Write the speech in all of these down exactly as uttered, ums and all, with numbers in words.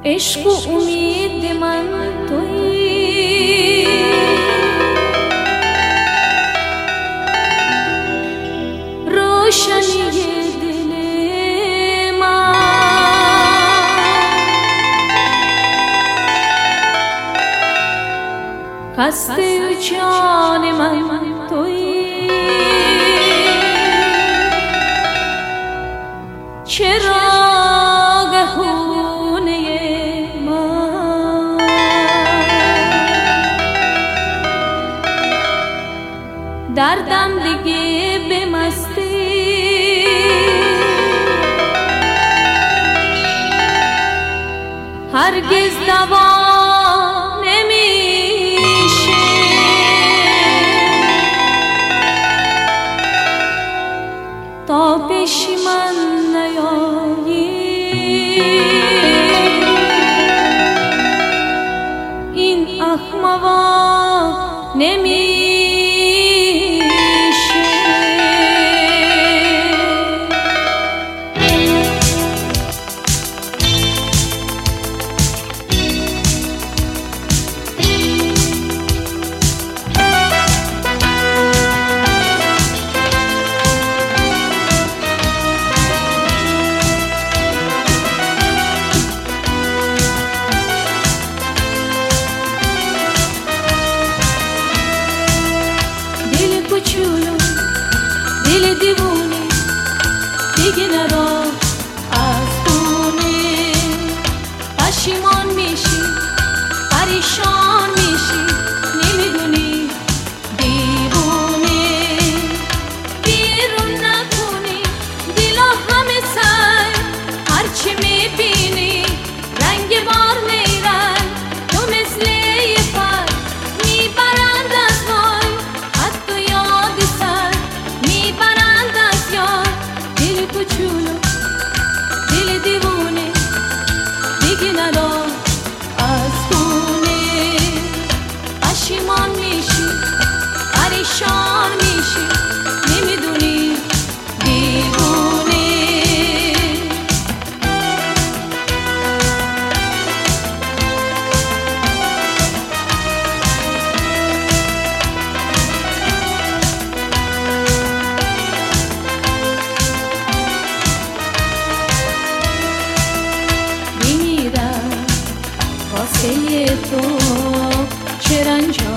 عشق و امید من تویی، روشنی دل من، قصد جان من تویی، چراغ خونه من، دردم دیگه به مستی هرگز دوا نمیشه، تا پیش من نیایی این احمقا نمیشه. دل دیوونه دیگه نرا از خونه، پشیمان میشی پریشان میشی نمیدونی دیوونه، بیرون نکنی دلا همه سر هرچی میبینی رنگ بار میرن، تو مثل یه پر میبرند از وای حتی یاد سر میبرند از یار. دل کوچولو دل دیوونه دیگه نرا از خونه، پشیمان میشی پریشان میشی نمیدونی دیوونه. واسه تو چه رنجا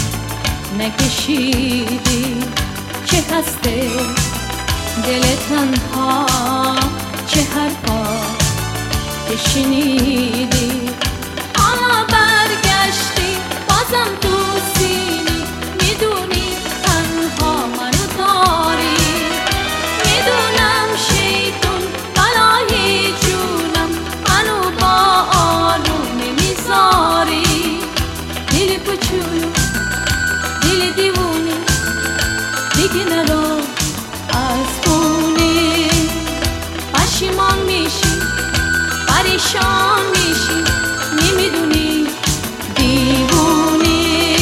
نکشیدی، چه هسته دل تنها، چه حرفا که شنیدی، حالا برگشتی بازم تو سینی، میدونی تنها منو داری، میدونم شیطون بلای جونم منو با آلون نمیذاری. دل کوچولو دل دیوونه دیگه نرا از خونه، پشیمان میشی پریشان میشی نمیدونی دیوونه.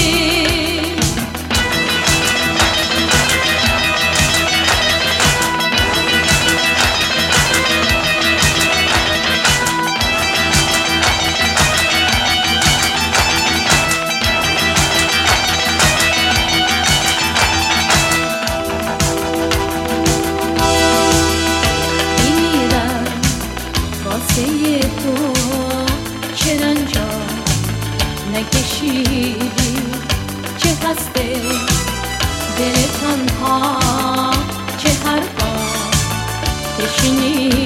واسه تو چه رنجا نکشیدی، چه هسته دل تنها، چه حرفا که شنیدی.